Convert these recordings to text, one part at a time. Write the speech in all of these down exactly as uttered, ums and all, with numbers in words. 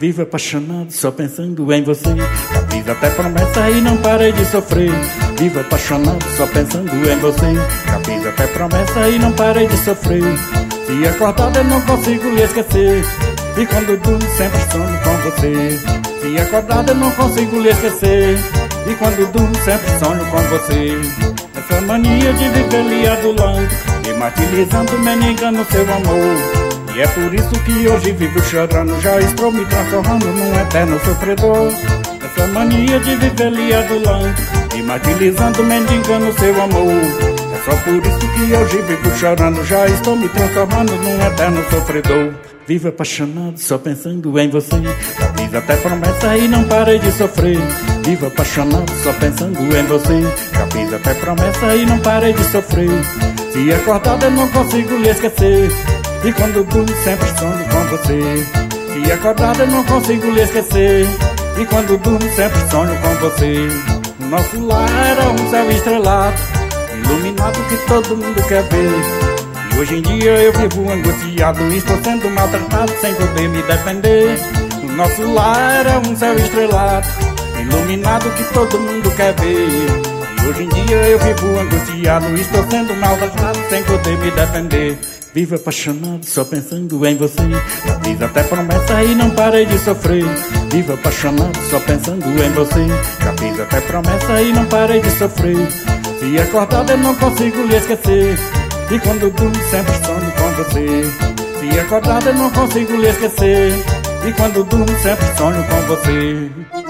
Vivo apaixonado só pensando em você. Já fiz até promessa e não parei de sofrer. Vivo apaixonado só pensando em você. Já fiz até promessa e não parei de sofrer. Se acordado eu não consigo lhe esquecer. E quando durmo sempre sonho com você. Se acordado eu não consigo lhe esquecer. E quando durmo sempre sonho com você. Essa mania de viver lhe adulando, me martirizando, me negando seu amor. E é por isso que hoje vivo chorando. Já estou me transformando num eterno sofredor. Essa mania de viver lhe adulando, me martirizando, mendigando seu amor. É só por isso que hoje vivo chorando. Já estou me transformando num eterno sofredor. Vivo apaixonado só pensando em você. Já fiz até promessa e não parei de sofrer. Vivo apaixonado só pensando em você. Já fiz até promessa e não parei de sofrer. Se acordado eu não consigo lhe esquecer. E quando durmo sempre sonho com você. Se acordado eu não consigo lhe esquecer. E quando durmo sempre sonho com você. O nosso lar era um céu estrelado, iluminado que todo mundo quer ver. E hoje em dia eu vivo angustiado, estou sendo maltratado sem poder me defender. O nosso lar era um céu estrelado, iluminado que todo mundo quer ver. E hoje em dia eu vivo angustiado, estou sendo maltratado sem poder me defender. Vivo apaixonado só pensando em você. Já fiz até promessa e não parei de sofrer. Vivo apaixonado só pensando em você. Já fiz até promessa e não parei de sofrer. Se acordado eu não consigo lhe esquecer. E quando durmo sempre sonho com você. Se acordado eu não consigo lhe esquecer. E quando durmo sempre sonho com você.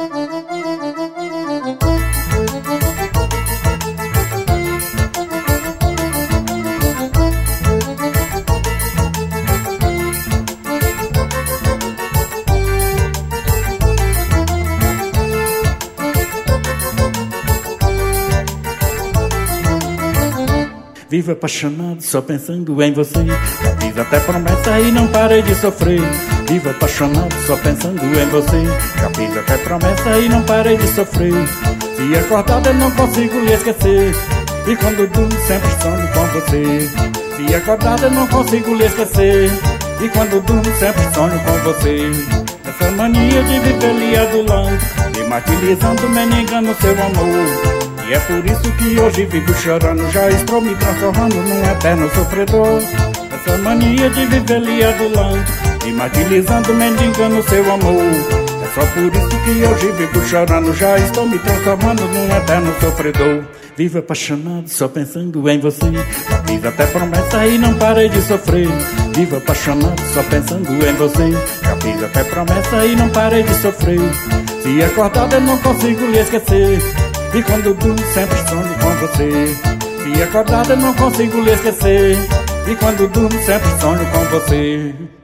Vivo apaixonado só pensando em você. Já fiz até promessa e não parei de sofrer. Vivo apaixonado só pensando em você. Já fiz até promessa e não parei de sofrer. Se acordado eu não consigo lhe esquecer. E quando durmo sempre sonho com você. Se acordado eu não consigo lhe esquecer. E quando durmo sempre sonho com você. Essa mania de viver lhe adulando, me martirizando, me negando seu amor. E é por isso que hoje vivo chorando. Já estou me transformando num eterno sofredor. Essa mania de viver lhe adulando, me martirizando, mendigando seu amor. É só por isso que hoje vivo chorando. Já estou me transformando num eterno sofredor. Vivo apaixonado só pensando em você. Já fiz até promessa e não parei de sofrer. Vivo apaixonado só pensando em você. Já fiz até promessa e não parei de sofrer. Se acordado eu não consigo lhe esquecer. E quando durmo sempre sonho com você. Se acordado eu não consigo lhe esquecer. E quando durmo sempre sonho com você.